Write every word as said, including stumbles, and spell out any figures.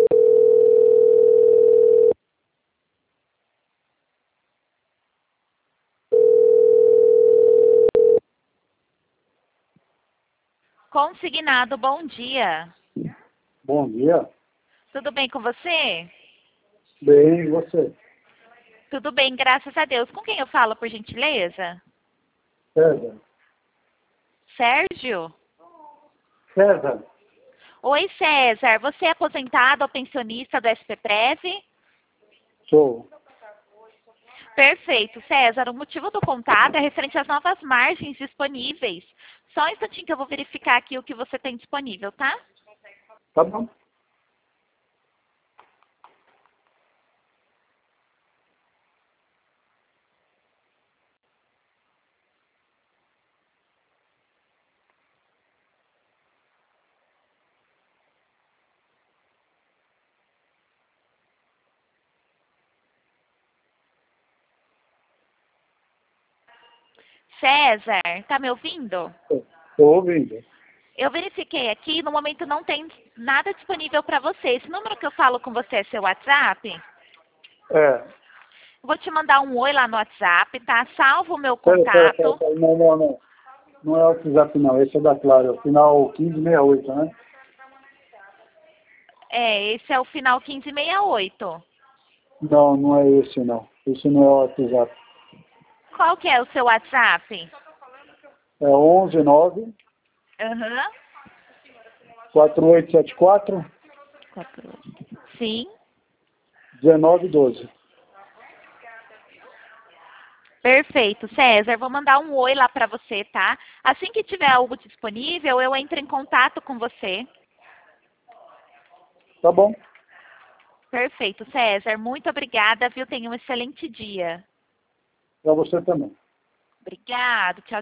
Consignado, bom dia. Bom dia. Tudo bem com você? Bem, e você? Tudo bem, graças a Deus. Com quem eu falo, por gentileza? César. Sérgio? César. Oi, César. Você é aposentado ou pensionista do S P Prev? Sou. Perfeito, César. O motivo do contato é referente às novas margens disponíveis. Só um instantinho que eu vou verificar aqui o que você tem disponível, tá? Tá bom. César, tá me ouvindo? Estou ouvindo. Eu verifiquei aqui, no momento não tem nada disponível para você. Esse número que eu falo com você é seu WhatsApp? É. Vou te mandar um oi lá no WhatsApp, tá? Salva o meu Pera, pera, pera, contato. pera. Não, não, não. Não é o WhatsApp, não. Esse é da Claro. É o final quinze sessenta e oito, né? É, esse é o final quinze sessenta e oito. Não, não é esse, não. Esse não é o WhatsApp. Qual que é o seu WhatsApp? É onze nove Aham. quatro oito sete quatro Sim. um nove um dois. Perfeito, César. Vou mandar um oi lá para você, tá? Assim que tiver algo disponível, eu entro em contato com você. Tá bom. Perfeito, César. Muito obrigada, viu? Tenha um excelente dia. Para você também. Obrigado. Tchau,